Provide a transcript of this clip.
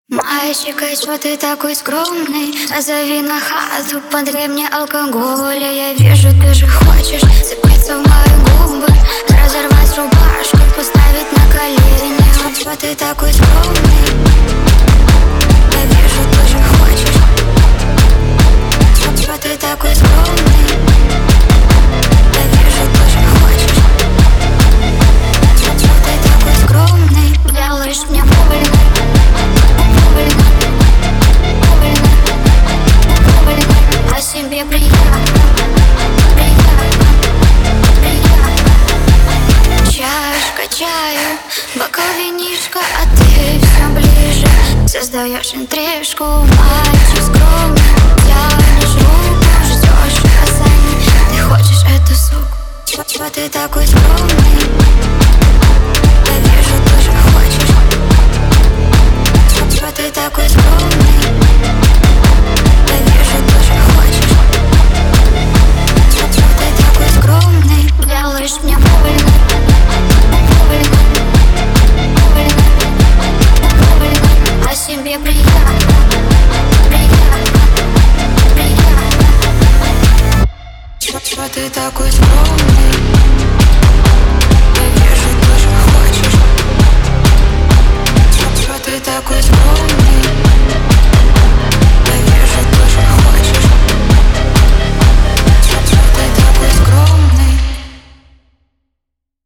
Мальчик, а чё ты такой скромный? Позови на хату, подари мне алкоголя. Я вижу, ты же хочешь цепиться в мои губы, разорвать рубашку, поставить на колени. А чё ты такой скромный? Я вижу, ты же хочешь. Чё ты такой скромный? Я вижу, ты же хочешь. Чё ты такой скромный? Делаешь мне больно. А себе приятно, чашка чаю, бокал винишка, а ты все ближе. Создаешь интрижку, мальчик скромный, тянешь руку, ждешь указаний. Ты хочешь эту суку, чё ты такой скромный? Я вижу, ты же хочешь. Чё ты такой скромный? Я вижу, ты же хочешь. Чё ты такой скромный? Делаешь мне больно. А себе приятно. Чё ты такой скромный?